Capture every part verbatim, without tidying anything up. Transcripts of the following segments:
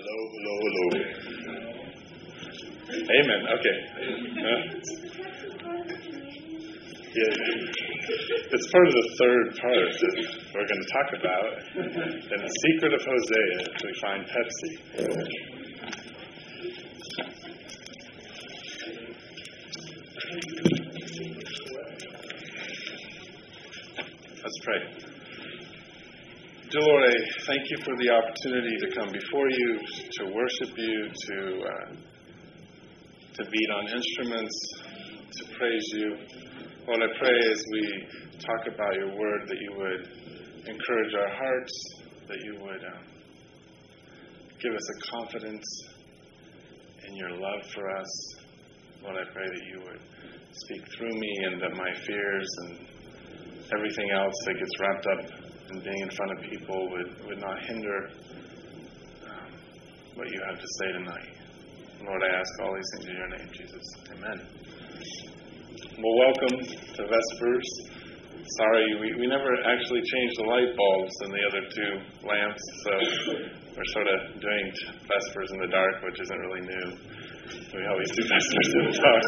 Hello, hello, hello. Amen. Okay. Uh, yeah, it's part of the third part that we're going to talk about. In the secret of Hosea, we find Pepsi. Let's pray. Dear Lord, I thank you for the opportunity to come before you, to worship you, to uh, to beat on instruments, to praise you. Lord, I pray as we talk about your word that you would encourage our hearts, that you would uh, give us a confidence in your love for us. Lord, I pray that you would speak through me and that my fears and everything else that gets wrapped up in being in front of people would, would not hinder um, what you have to say tonight. Lord, I ask all these things in your name, Jesus. Amen. Well, welcome to Vespers. Sorry, we, we never actually changed the light bulbs in the other two lamps, so we're sort of doing Vespers in the dark, which isn't really new. We always do Vespers in the dark.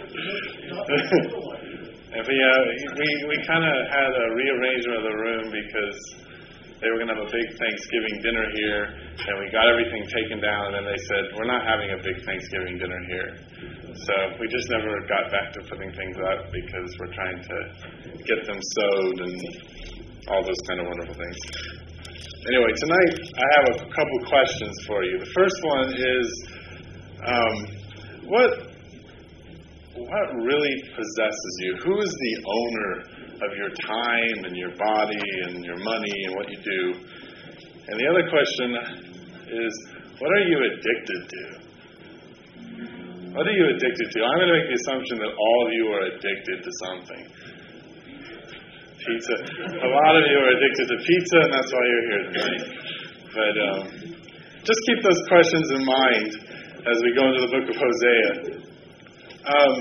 And we, uh, we, we kind of had a rearrangement of the room because they were going to have a big Thanksgiving dinner here, and we got everything taken down, and then they said, we're not having a big Thanksgiving dinner here. So we just never got back to putting things up because we're trying to get them sewed and all those kind of wonderful things. Anyway, tonight I have a couple questions for you. The first one is, um, what... What really possesses you? Who is the owner of your time and your body and your money and what you do? And the other question is, what are you addicted to? What are you addicted to? I'm going to make the assumption that all of you are addicted to something. Pizza. A lot of you are addicted to pizza, and that's why you're here tonight. But um, just keep those questions in mind as we go into the book of Hosea. Um,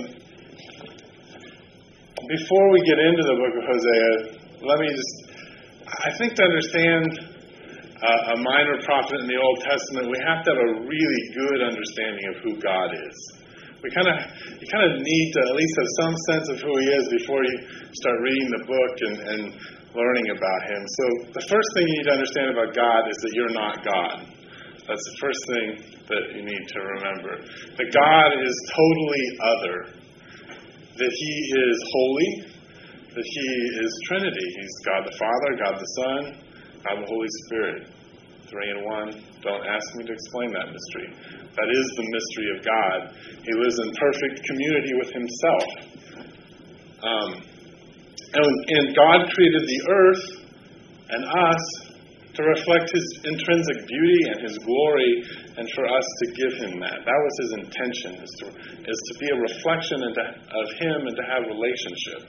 before we get into the book of Hosea, let me just, I think to understand uh, a minor prophet in the Old Testament, we have to have a really good understanding of who God is. We kind of, you kind of need to at least have some sense of who he is before you start reading the book and, and learning about him. So the first thing you need to understand about God is that you're not God. That's the first thing that you need to remember. That God is totally other. That he is holy. That he is Trinity. He's God the Father, God the Son, God the Holy Spirit. Three in one. Don't ask me to explain that mystery. That is the mystery of God. He lives in perfect community with himself. Um, and, and God created the earth and us to reflect his intrinsic beauty and his glory, and for us to give him that. That was his intention, is to, is to be a reflection into, of him and to have relationship.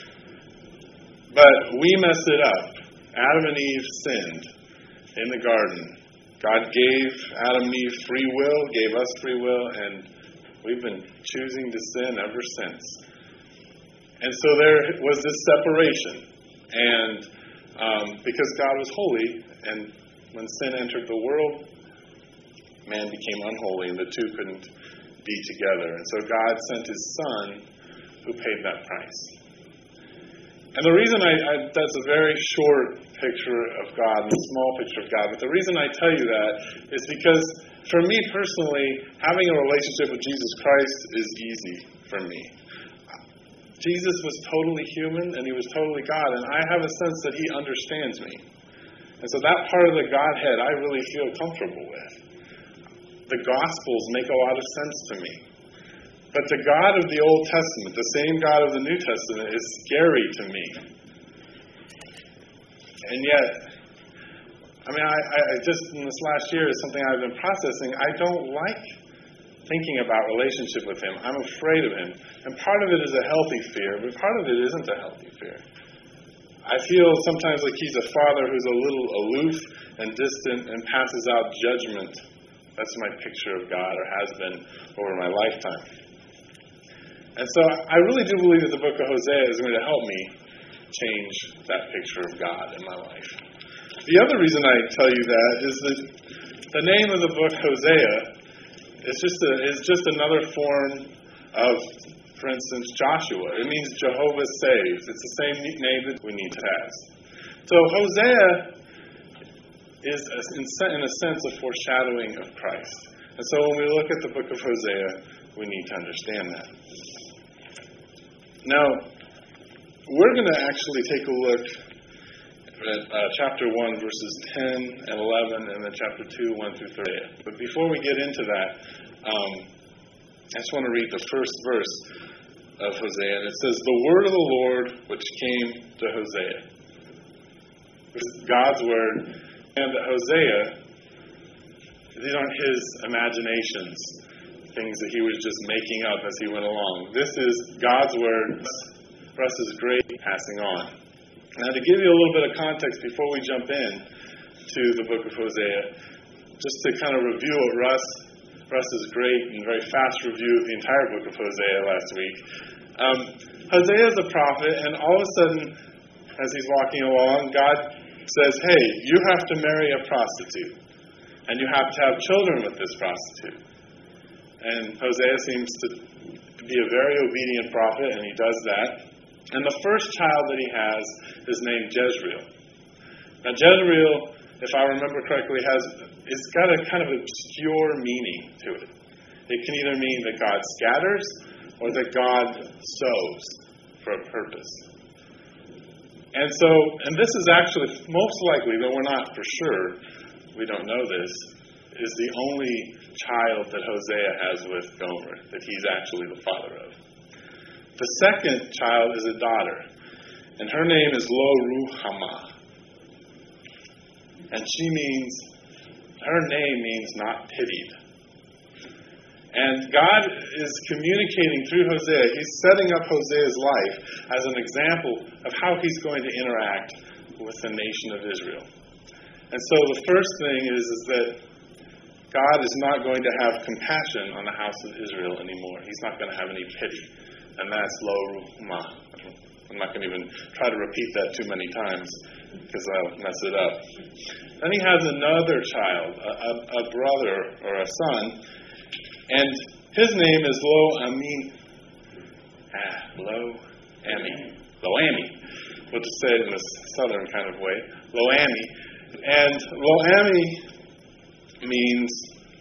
But we messed it up. Adam and Eve sinned in the garden. God gave Adam and Eve free will, gave us free will, and we've been choosing to sin ever since. And so there was this separation. And um, because God was holy, and when sin entered the world, man became unholy, and the two couldn't be together. And so God sent his Son, who paid that price. And the reason I, I that's a very short picture of God, a small picture of God, but the reason I tell you that is because, for me personally, having a relationship with Jesus Christ is easy for me. Jesus was totally human, and he was totally God, and I have a sense that he understands me. And so that part of the Godhead I really feel comfortable with. The Gospels make a lot of sense to me. But the God of the Old Testament, the same God of the New Testament, is scary to me. And yet, I mean, I, I just in this last year is something I've been processing. I don't like thinking about relationship with him. I'm afraid of him. And part of it is a healthy fear, but part of it isn't a healthy fear. I feel sometimes like he's a father who's a little aloof and distant and passes out judgment. That's my picture of God, or has been over my lifetime. And so I really do believe that the book of Hosea is going to help me change that picture of God in my life. The other reason I tell you that is that the name of the book, Hosea, is just a, is just another form of, for instance, Joshua. It means Jehovah saves. It's the same name that we need to have. So Hosea is, in a sense, a foreshadowing of Christ. And so when we look at the book of Hosea, we need to understand that. Now, we're going to actually take a look at uh, chapter one, verses ten and eleven, and then chapter two, one through three. But before we get into that, um, I just want to read the first verse of Hosea. And it says, "The word of the Lord which came to Hosea." This is God's word. And that Hosea, these aren't his imaginations, things that he was just making up as he went along. This is God's word for us is great passing on. Now, to give you a little bit of context before we jump in to the book of Hosea, just to kind of review what Russ, Russ's great and very fast review of the entire book of Hosea last week. Um, Hosea is a prophet, and all of a sudden, as he's walking along, God says, hey, you have to marry a prostitute, and you have to have children with this prostitute. And Hosea seems to be a very obedient prophet, and he does that. And the first child that he has is named Jezreel. Now, Jezreel, if I remember correctly, has it's got a kind of obscure meaning to it. It can either mean that God scatters or that God sows for a purpose. And so, and this is actually most likely, though we're not for sure, we don't know this, is the only child that Hosea has with Gomer, that he's actually the father of. The second child is a daughter, and her name is Lo-Ruhamah. And she means, her name means not pitied. And God is communicating through Hosea. He's setting up Hosea's life as an example of how he's going to interact with the nation of Israel. And so the first thing is, is that God is not going to have compassion on the house of Israel anymore. He's not going to have any pity. And that's Lo-Ruhamah. I'm not going to even try to repeat that too many times because I'll mess it up. Then he has another child, a, a, a brother or a son, and his name is Lo-Ami. Ah, Lo-Ami. Lo-Ami. We'll just say it in a southern kind of way. Lo-Ami. And Lo-Ami means,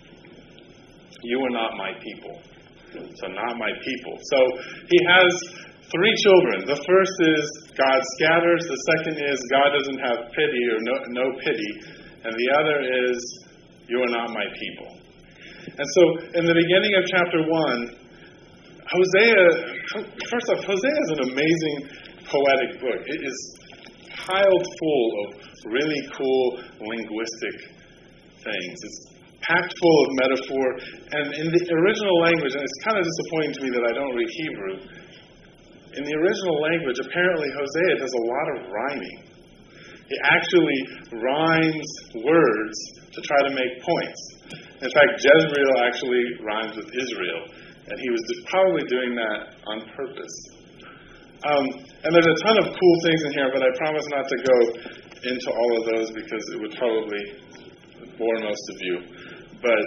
you are not my people. So not my people. So he has three children. The first is God scatters. The second is God doesn't have pity or no, no pity. And the other is, you are not my people. And so in the beginning of chapter one, Hosea, first off, Hosea is an amazing poetic book. It is piled full of really cool linguistic things. It's packed full of metaphor. And in the original language, and it's kind of disappointing to me that I don't read Hebrew, in the original language, apparently Hosea does a lot of rhyming. He actually rhymes words to try to make points. In fact, Jezreel actually rhymes with Israel, and he was probably doing that on purpose. Um, and there's a ton of cool things in here, but I promise not to go into all of those because it would probably bore most of you. But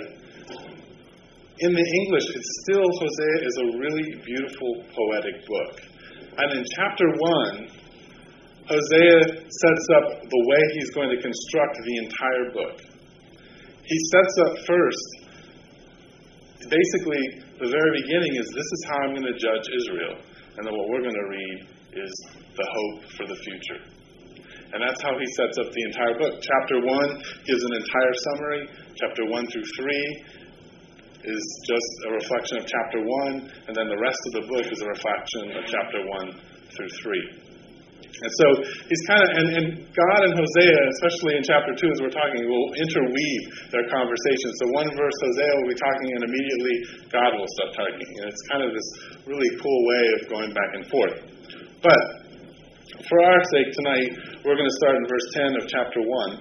in the English, it's still, Hosea is a really beautiful poetic book. And in chapter one, Hosea sets up the way he's going to construct the entire book. He sets up first, basically, the very beginning is, this is how I'm going to judge Israel. And then what we're going to read is the hope for the future. And that's how he sets up the entire book. Chapter one gives an entire summary. Chapter one through three is just a reflection of chapter one. And then the rest of the book is a reflection of chapter one through three. And so he's kind of, and, and God and Hosea, especially in chapter two, as we're talking, will interweave their conversation. So one verse, Hosea will be talking, and immediately God will stop talking. And it's kind of this really cool way of going back and forth. But for our sake tonight, we're going to start in verse ten of chapter one.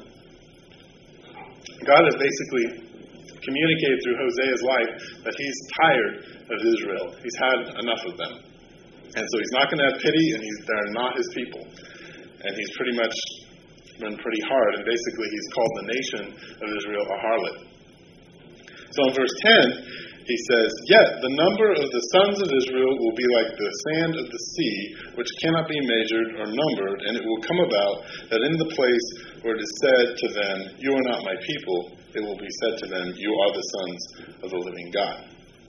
God has basically communicated through Hosea's life that he's tired of Israel. He's had enough of them. And so he's not going to have pity, and he's, they're not his people. And he's pretty much been pretty hard, and basically he's called the nation of Israel a harlot. So in verse ten, he says, "Yet the number of the sons of Israel will be like the sand of the sea, which cannot be measured or numbered, and it will come about that in the place where it is said to them, 'You are not my people,' it will be said to them, 'You are the sons of the living God.'"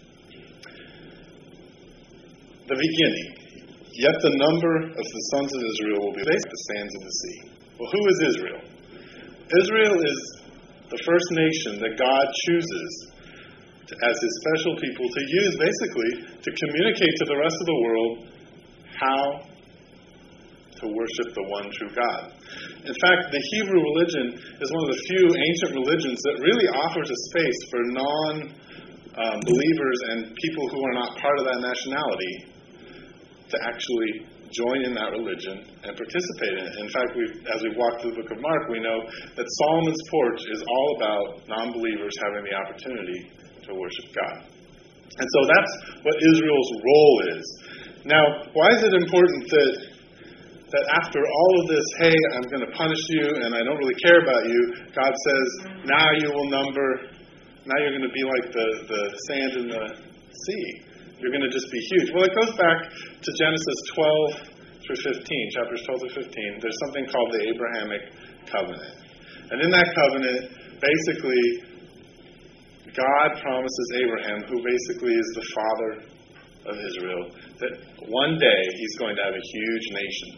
The beginning. Yet the number of the sons of Israel will be like the sands of the sea. Well, who is Israel? Israel is the first nation that God chooses to, as his special people to use basically to communicate to the rest of the world how to worship the one true God. In fact, the Hebrew religion is one of the few ancient religions that really offers a space for non-believers um, and people who are not part of that nationality to actually join in that religion and participate in it. In fact, we've, as we've walked through the book of Mark, we know that Solomon's porch is all about non-believers having the opportunity to worship God. And so that's what Israel's role is. Now, why is it important that that after all of this, hey, I'm going to punish you and I don't really care about you, God says, now you will number, now you're going to be like the, the sand in the sea. You're going to just be huge. Well, it goes back to Genesis twelve through fifteen, chapters twelve through fifteen. There's something called the Abrahamic covenant. And in that covenant, basically, God promises Abraham, who basically is the father of Israel, that one day he's going to have a huge nation.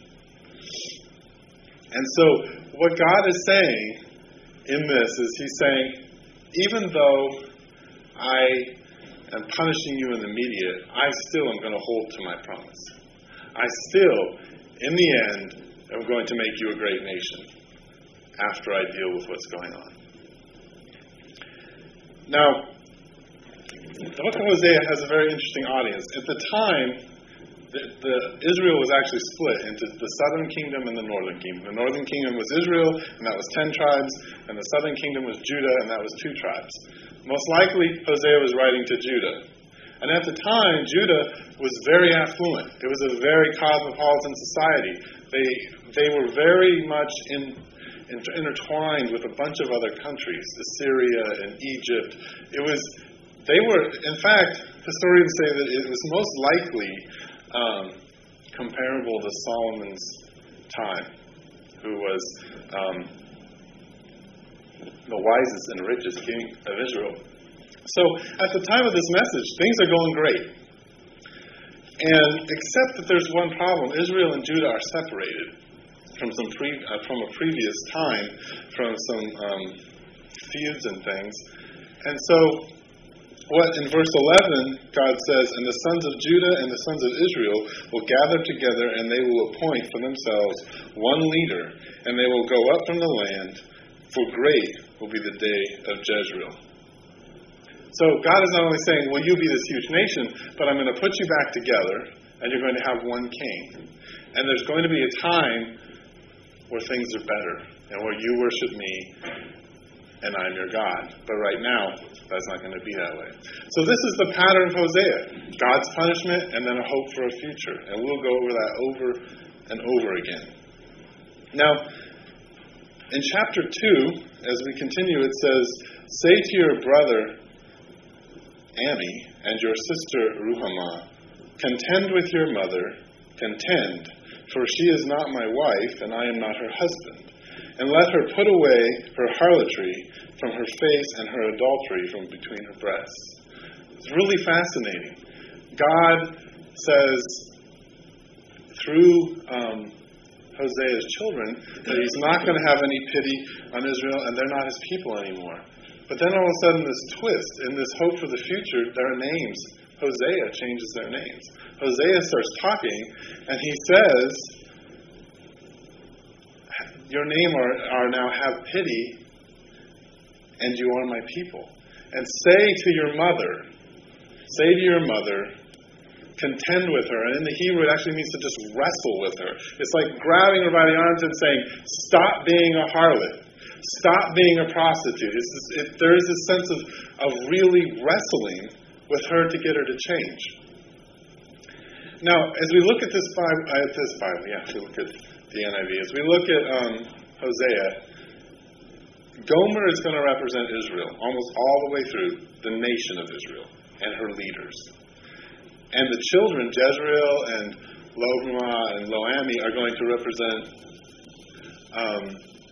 And so what God is saying in this is he's saying, even though I am punishing you in the immediate, I still am going to hold to my promise. I still, in the end, am going to make you a great nation after I deal with what's going on. Now, the book of Hosea has a very interesting audience. At the time, the, the Israel was actually split into the southern kingdom and the northern kingdom. The northern kingdom was Israel, and that was ten tribes, and the southern kingdom was Judah, and that was two tribes. Most likely, Hosea was writing to Judah. And at the time, Judah was very affluent. It was a very cosmopolitan society. They they were very much in, in, intertwined with a bunch of other countries, Assyria and Egypt. It was, they were, in fact, historians say that it was most likely um, comparable to Solomon's time, who was um, the wisest and richest king of Israel. So at the time of this message, things are going great. And except that there's one problem. Israel and Judah are separated from some pre, uh, from a previous time, from some um, feuds and things. And so what in verse eleven, God says, "And the sons of Judah and the sons of Israel will gather together, and they will appoint for themselves one leader, and they will go up from the land, for great will be the day of Jezreel." So God is not only saying, will you be this huge nation, but I'm going to put you back together, and you're going to have one king. And there's going to be a time where things are better, and where you worship me, and I'm your God. But right now, that's not going to be that way. So this is the pattern of Hosea. God's punishment, and then a hope for a future. And we'll go over that over and over again. Now, in chapter two, as we continue, it says, "Say to your brother Ami and your sister Ruhamah, contend with your mother, contend, for she is not my wife, and I am not her husband. And let her put away her harlotry from her face and her adultery from between her breasts." It's really fascinating. God says through um, Hosea's children that he's not going to have any pity on Israel, and they're not his people anymore. But then all of a sudden this twist, in this hope for the future, their names, Hosea changes their names. Hosea starts talking, and he says, your name are, are now have pity, and you are my people. And say to your mother, say to your mother, contend with her. And in the Hebrew, it actually means to just wrestle with her. It's like grabbing her by the arms and saying, stop being a harlot. Stop being a prostitute. It's this, it, there is this sense of, of really wrestling with her to get her to change. Now, as we look at this Bible, uh, at this Bible, yeah, we look at the N I V. As we look at um, Hosea, Gomer is going to represent Israel almost all the way through, the nation of Israel and her leaders. And the children, Jezreel and Lo-Ruhamah and Lo-Ammi, are going to represent um,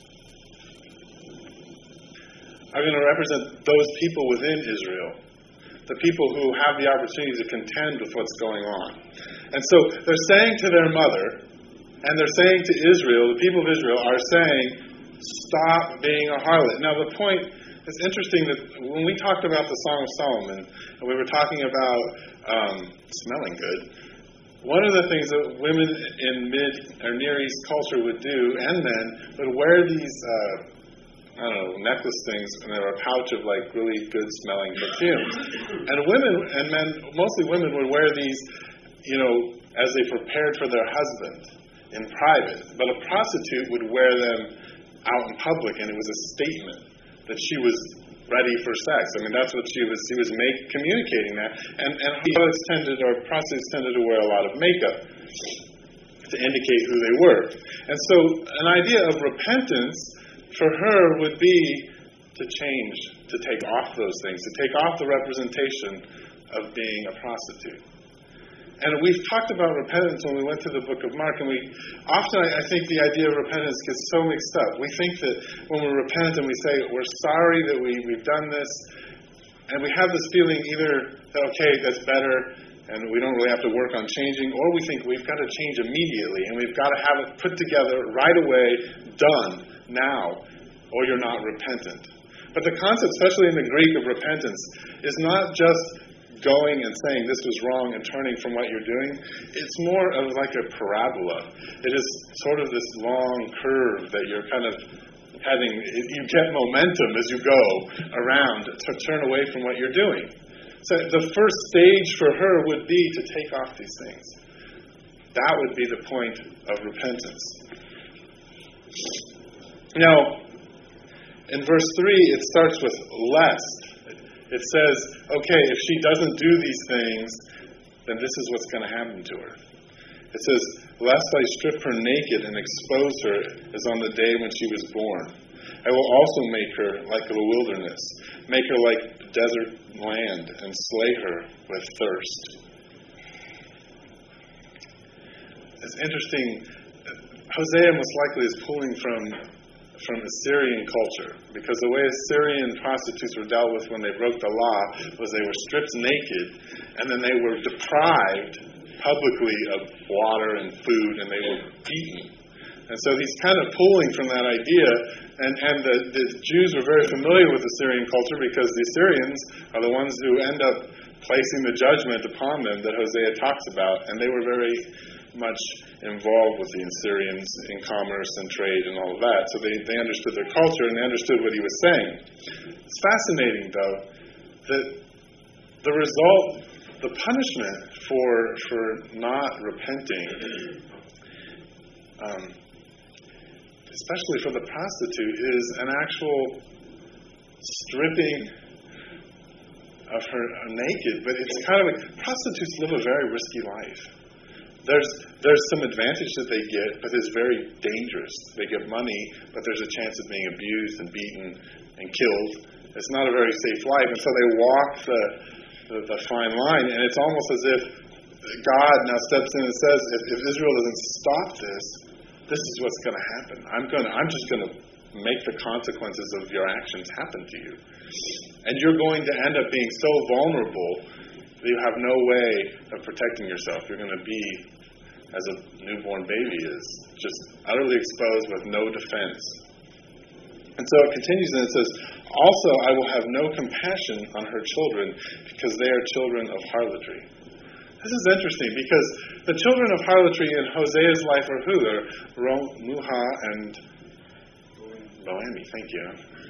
are going to represent those people within Israel, the people who have the opportunity to contend with what's going on. And so they're saying to their mother, and they're saying to Israel, the people of Israel are saying, stop being a harlot. Now the point, it's interesting that when we talked about the Song of Solomon, and we were talking about um, smelling good, one of the things that women in mid or Near East culture would do, and men, would wear these, uh, I don't know, necklace things, and they were a pouch of like really good smelling perfumes. And women and men, mostly women, would wear these, you know, as they prepared for their husband in private. But a prostitute would wear them out in public, and it was a statement that she was ready for sex. I mean, that's what she was. She was make, communicating that. And and harlots tended, or prostitutes tended to wear a lot of makeup to indicate who they were. And so, an idea of repentance for her would be to change, to take off those things, to take off the representation of being a prostitute. And we've talked about repentance when we went to the book of Mark, and we often, I think, the idea of repentance gets so mixed up. We think that when we repent and we say, we're sorry that we, we've done this, and we have this feeling either that, okay, that's better, and we don't really have to work on changing, or we think we've got to change immediately, and we've got to have it put together right away, done, now, or you're not repentant. But the concept, especially in the Greek, of repentance is not just going and saying this was wrong and turning from what you're doing. It's more of like a parabola. It is sort of this long curve that you're kind of heading. You get momentum as you go around to turn away from what you're doing. So the first stage for her would be to take off these things. That would be the point of repentance. Now, in verse three, it starts with lest. It says, okay, if she doesn't do these things, then this is what's going to happen to her. It says, lest I strip her naked and expose her as on the day when she was born. I will also make her like a wilderness, make her like desert land, and slay her with thirst. It's interesting. Hosea most likely is pulling from from Assyrian culture, because the way Assyrian prostitutes were dealt with when they broke the law was they were stripped naked, and then they were deprived publicly of water and food, and they were beaten. And so he's kind of pulling from that idea, and, and the, the Jews were very familiar with Assyrian culture because the Assyrians are the ones who end up placing the judgment upon them that Hosea talks about, and they were very much involved with the Assyrians in commerce and trade and all of that. So they, they understood their culture and they understood what he was saying. It's fascinating, though, that the result, the punishment for for not repenting, um, especially for the prostitute, is an actual stripping of her naked. But it's kind of like, prostitutes live a very risky life. There's there's some advantage that they get, but it's very dangerous. They get money, but there's a chance of being abused and beaten and killed. It's not a very safe life, and so they walk the the, the fine line, and it's almost as if God now steps in and says, if, if Israel doesn't stop this, this is what's going to happen. I'm going to, I'm just going to make the consequences of your actions happen to you, and you're going to end up being so vulnerable. You have no way of protecting yourself. You're going to be as a newborn baby is, just utterly exposed with no defense. And so it continues and it says, also I will have no compassion on her children because they are children of harlotry. This is interesting because the children of harlotry in Hosea's life are who? They're Ro-Ruhamah and Lo-Ammi, thank you.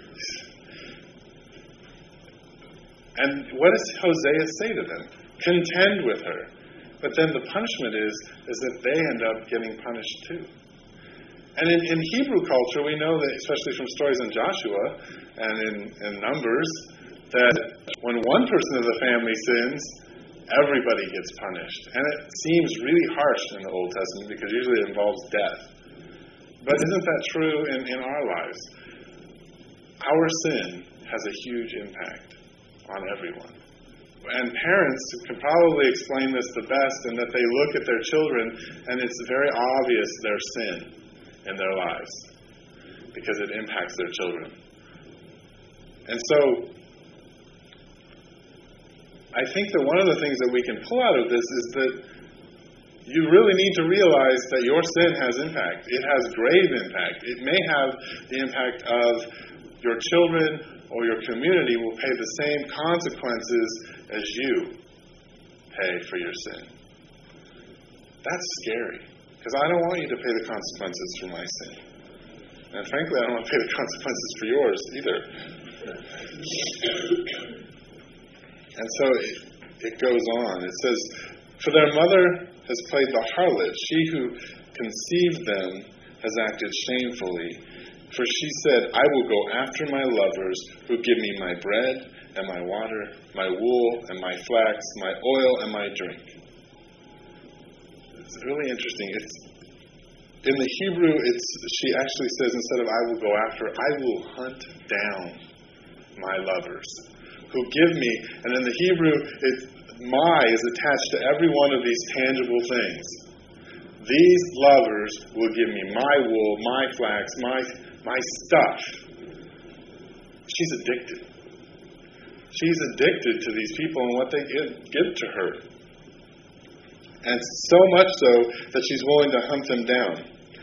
And what does Hosea say to them? Contend with her. But then the punishment is, is that they end up getting punished too. And in, in Hebrew culture, we know that, especially from stories in Joshua and in, in Numbers, that when one person of the family sins, everybody gets punished. And it seems really harsh in the Old Testament because usually it involves death. But isn't that true in, in our lives? our sin has a huge impact on everyone. And parents can probably explain this the best in that they look at their children and it's very obvious their sin in their lives because it impacts their children. And so I think that one of the things that we can pull out of this is that you really need to realize that your sin has impact. It has grave impact. It may have the impact of your children or your community will pay the same consequences as you pay for your sin. That's scary, because I don't want you to pay the consequences for my sin. And frankly, I don't want to pay the consequences for yours either. And so it, it goes on. It says, "For their mother has played the harlot. She who conceived them has acted shamefully. For she said, I will go after my lovers who give me my bread and my water, my wool and my flax, my oil and my drink." It's really interesting. It's in the Hebrew, it's she actually says, instead of I will go after, I will hunt down my lovers who give me. And in the Hebrew, it's my is attached to every one of these tangible things. These lovers will give me my wool, my flax, my my stuff. She's addicted. She's addicted to these people and what they give, give to her. And so much so that she's willing to hunt them down.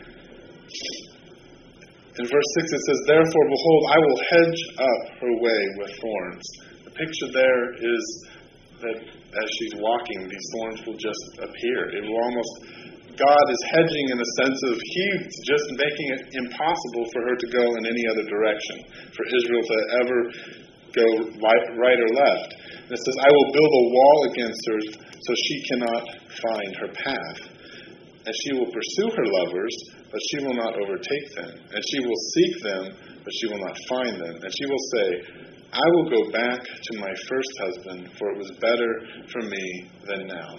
In verse six it says, "Therefore, behold, I will hedge up her way with thorns." The picture there is that as she's walking, these thorns will just appear. It will almost, God is hedging in the sense of He's just making it impossible for her to go in any other direction, for Israel to ever go right or left. And it says, "I will build a wall against her so she cannot find her path. And she will pursue her lovers, but she will not overtake them. And she will seek them, but she will not find them. And she will say, I will go back to my first husband, for it was better for me than now."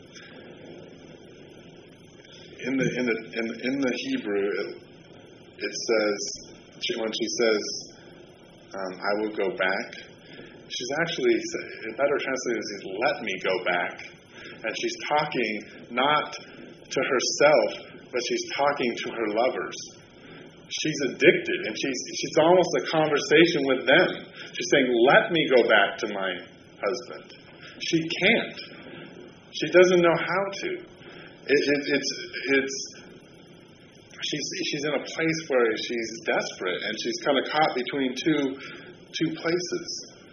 In the in the in, in the Hebrew, it, it says she, when she says, um, "I will go back," she's actually, it better translated is, "Let me go back," and she's talking not to herself, but she's talking to her lovers. She's addicted, and she's she's almost a conversation with them. She's saying, "Let me go back to my husband." She can't. She doesn't know how to. It, it, it's it's she's she's in a place where she's desperate, and she's kind of caught between two two places.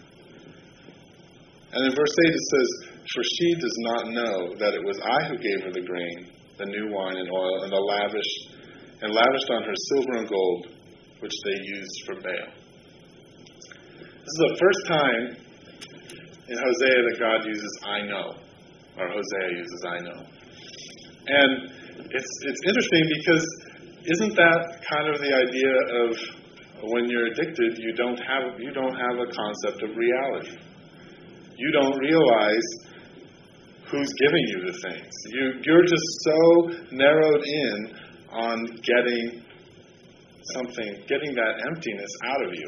And in verse eight it says, "For she does not know that it was I who gave her the grain, the new wine and oil, and the lavish and lavished on her silver and gold, which they used for Baal." This is the first time in Hosea that God uses "I know," or Hosea uses "I know." And it's it's interesting because isn't that kind of the idea of when you're addicted, you don't have you don't have a concept of reality. You don't realize who's giving you the things. You you're just so narrowed in on getting something, getting that emptiness out of you.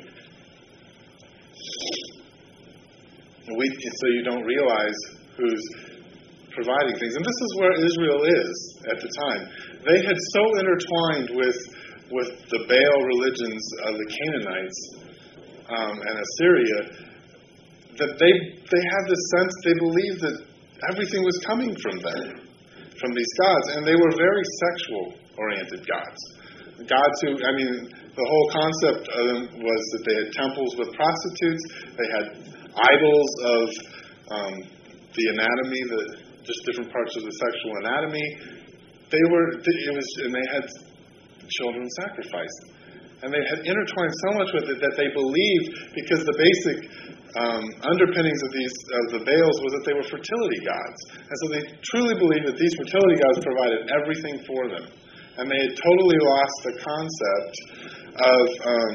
We, so you don't realize who's providing things. And this is where Israel is at the time. They had so intertwined with with the Baal religions of the Canaanites um, and Assyria that they they had this sense, they believed that everything was coming from them, from these gods. And they were very sexual-oriented gods. Gods who, I mean, the whole concept of them was that they had temples with prostitutes. They had idols of um, the anatomy, the just different parts of the sexual anatomy. They were, it was, and they had children sacrificed. And they had intertwined so much with it that they believed, because the basic um, underpinnings of these of the Baals was that they were fertility gods. And so they truly believed that these fertility gods provided everything for them. And they had totally lost the concept of um,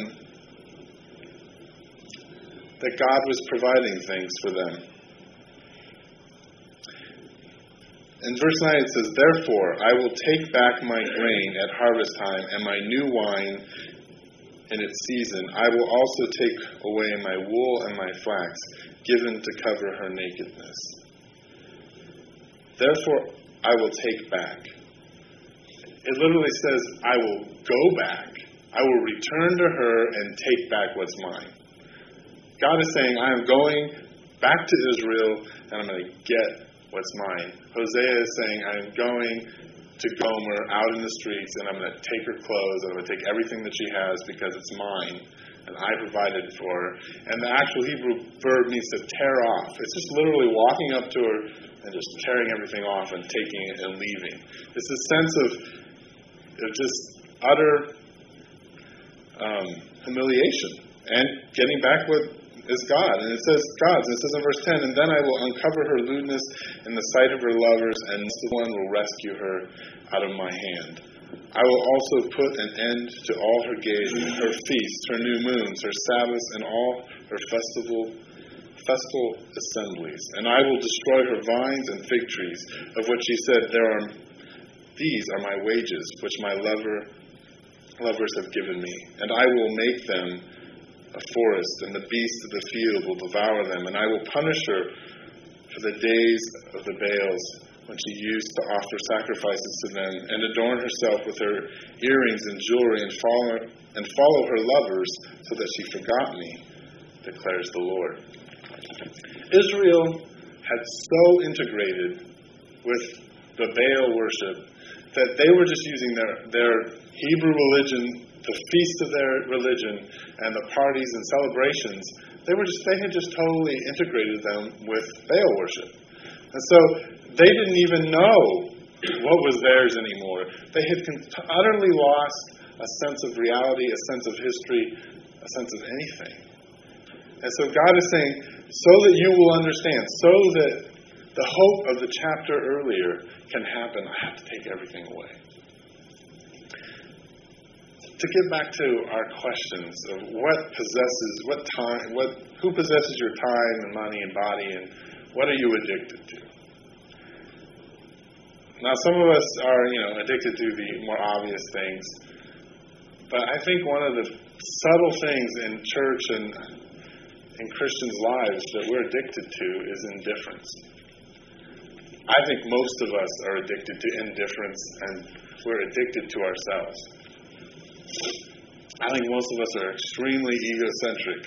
that God was providing things for them. In verse nine it says, "Therefore I will take back my grain at harvest time, and my new wine in its season. I will also take away my wool and my flax, given to cover her nakedness. Therefore, I will take back. It literally says, I will go back. I will return to her and take back what's mine. God is saying, I am going back to Israel, and I'm going to get what's mine. Hosea is saying, I am going to Gomer out in the streets, and I'm going to take her clothes, and I'm going to take everything that she has because it's mine, and I provided for her. And the actual Hebrew verb means to tear off. It's just literally walking up to her and just tearing everything off and taking it and leaving. It's a sense of, of just utter um, humiliation and getting back what is God. And it says God's. And it says in verse ten, and then I will uncover her lewdness in the sight of her lovers, and the one will rescue her out of my hand. I will also put an end to all her gays, her feasts, her new moons, her Sabbaths, and all her festival festal assemblies. And I will destroy her vines and fig trees, of which she said, there are these are my wages, which my lover lovers have given me. And I will make them a forest, and the beasts of the field will devour them. And I will punish her for the days of the Baals, when she used to offer sacrifices to them, and adorn herself with her earrings and jewelry, and follow, and follow her lovers, so that she forgot me, declares the Lord. Israel had so integrated with the Baal worship that they were just using their, their Hebrew religion, the feast of their religion, and the parties and celebrations. They were just they had just totally integrated them with Baal worship. And so they didn't even know what was theirs anymore. They had utterly lost a sense of reality, a sense of history, a sense of anything. And so God is saying, so that you will understand, so that the hope of the chapter earlier can happen, I have to take everything away. To get back to our questions of what possesses, what time, what, who possesses your time and money and body, and what are you addicted to? Now, some of us are, you know, addicted to the more obvious things, but I think one of the subtle things in church and in Christians' lives that we're addicted to is indifference. I think most of us are addicted to indifference, and we're addicted to ourselves. I think most of us are extremely egocentric.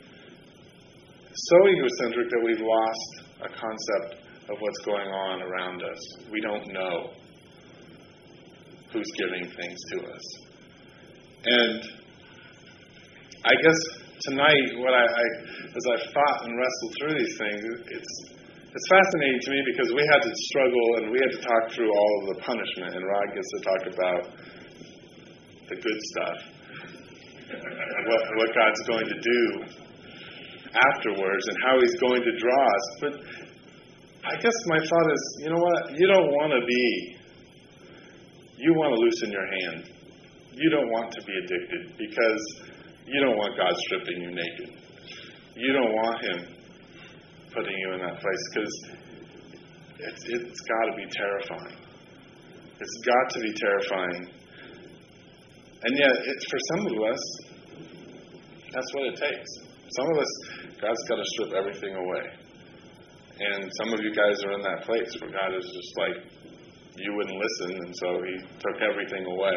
So egocentric that we've lost a concept of what's going on around us. We don't know who's giving things to us. And I guess tonight, what I, I as I thought and wrestled through these things, it's it's fascinating to me because we had to struggle and we had to talk through all of the punishment, and Rod gets to talk about the good stuff, what what God's going to do afterwards, and how He's going to draw us. But I guess my thought is, you know what? You don't want to be, you want to loosen your hand. You don't want to be addicted because you don't want God stripping you naked. You don't want Him putting you in that place because it's, it's got to be terrifying. It's got to be terrifying. And yet, it's, for some of us, that's what it takes. Some of us, God's got to strip everything away. And some of you guys are in that place where God is just like, you wouldn't listen, and so He took everything away.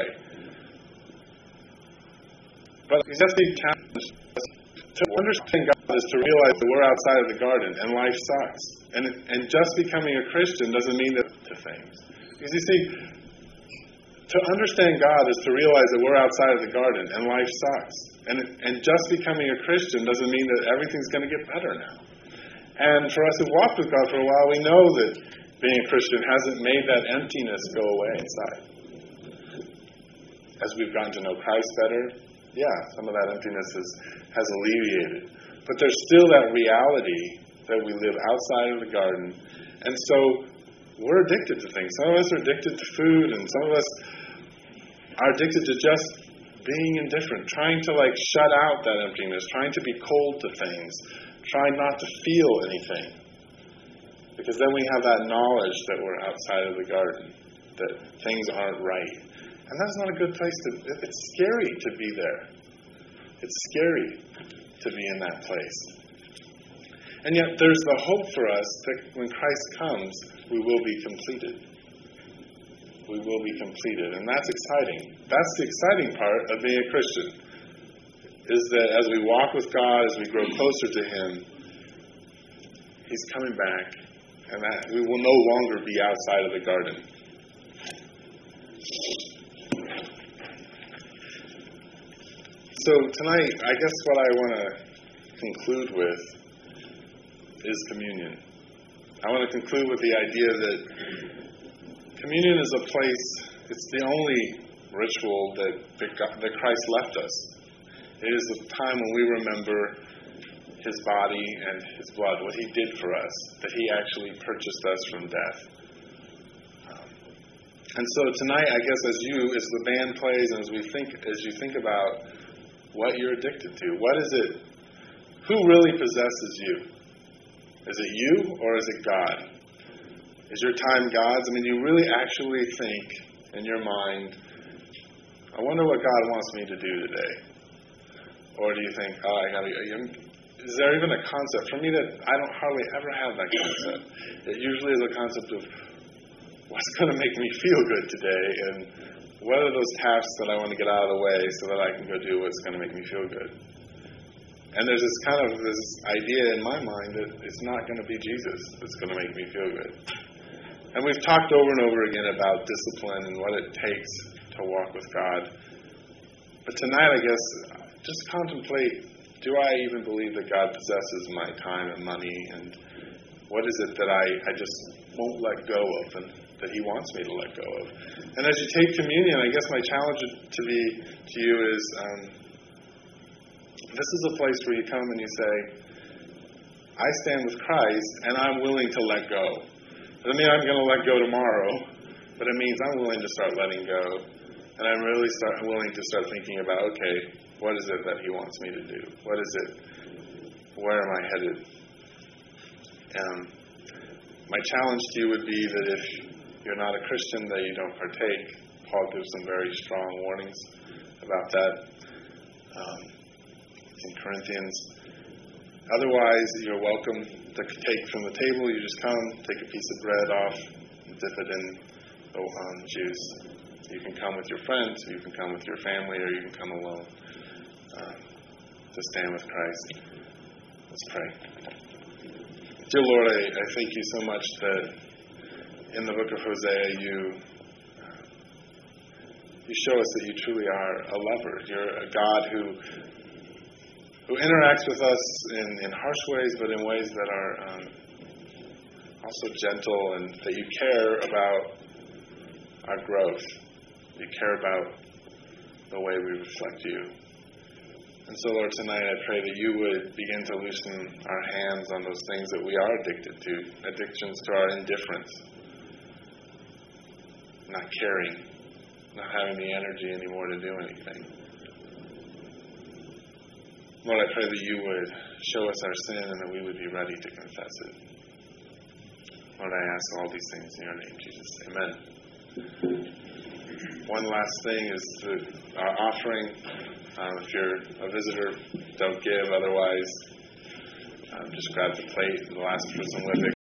But He's just being challenged. To understand God is to realize that we're outside of the garden, and life sucks. And and just becoming a Christian doesn't mean that to things. Because you see, to understand God is to realize that we're outside of the garden, and life sucks. And and just becoming a Christian doesn't mean that everything's going to get better now. And for us who've walked with God for a while, we know that being a Christian hasn't made that emptiness go away inside. As we've gotten to know Christ better, yeah, some of that emptiness is, has alleviated. But there's still that reality that we live outside of the garden. And so we're addicted to things. Some of us are addicted to food, and some of us are addicted to just being indifferent, trying to like shut out that emptiness, trying to be cold to things, trying not to feel anything. Because then we have that knowledge that we're outside of the garden, that things aren't right. And that's not a good place to, it's scary to be there. It's scary to be in that place. And yet there's the hope for us that when Christ comes, we will be completed. We will be completed. And that's exciting. That's the exciting part of being a Christian, is that as we walk with God, as we grow closer to Him, He's coming back, and that we will no longer be outside of the garden. So tonight, I guess what I want to conclude with is communion. I want to conclude with the idea that communion is a place, it's the only ritual that, that Christ left us. It is the time when we remember His body and His blood, what He did for us, that He actually purchased us from death. Um, and so tonight, I guess as you, as the band plays, and as we think, as you think about what you're addicted to, what is it, who really possesses you? Is it you or is it God? Is your time God's? I mean, do you really actually think in your mind, I wonder what God wants me to do today? Or do you think, oh, I gotta, is there even a concept? For me, that I don't hardly ever have that concept. It usually is a concept of what's going to make me feel good today, and what are those tasks that I want to get out of the way so that I can go do what's going to make me feel good? And there's this kind of this idea in my mind that it's not going to be Jesus that's going to make me feel good. And we've talked over and over again about discipline and what it takes to walk with God. But tonight, I guess, just contemplate, do I even believe that God possesses my time and money? And what is it that I, I just won't let go of and that He wants me to let go of? And as you take communion, I guess my challenge to be to you is, um, this is a place where you come and you say, I stand with Christ and I'm willing to let go. Doesn't mean I'm going to let go tomorrow, but it means I'm willing to start letting go. And I'm really start willing to start thinking about, okay, what is it that He wants me to do? What is it? Where am I headed? Um, my challenge to you would be that if you're not a Christian, that you don't partake. Paul gives some very strong warnings about that um, in Corinthians. Otherwise, you're welcome to take from the table. You just come, take a piece of bread off, dip it in the um, juice. You can come with your friends, you can come with your family, or you can come alone um, to stand with Christ. Let's pray. Dear Lord, I, I thank You so much that in the book of Hosea, you uh, you show us that You truly are a lover. You're a God who who interacts with us in, in harsh ways, but in ways that are um, also gentle, and that You care about our growth. You care about the way we reflect You. And so, Lord, tonight I pray that You would begin to loosen our hands on those things that we are addicted to, addictions to our indifference, not caring, not having the energy anymore to do anything. Lord, I pray that You would show us our sin and that we would be ready to confess it. Lord, I ask all these things in Your name, Jesus. Amen. One last thing is the our offering. Um, if you're a visitor, don't give. Otherwise, um, just grab the plate and the last person with it.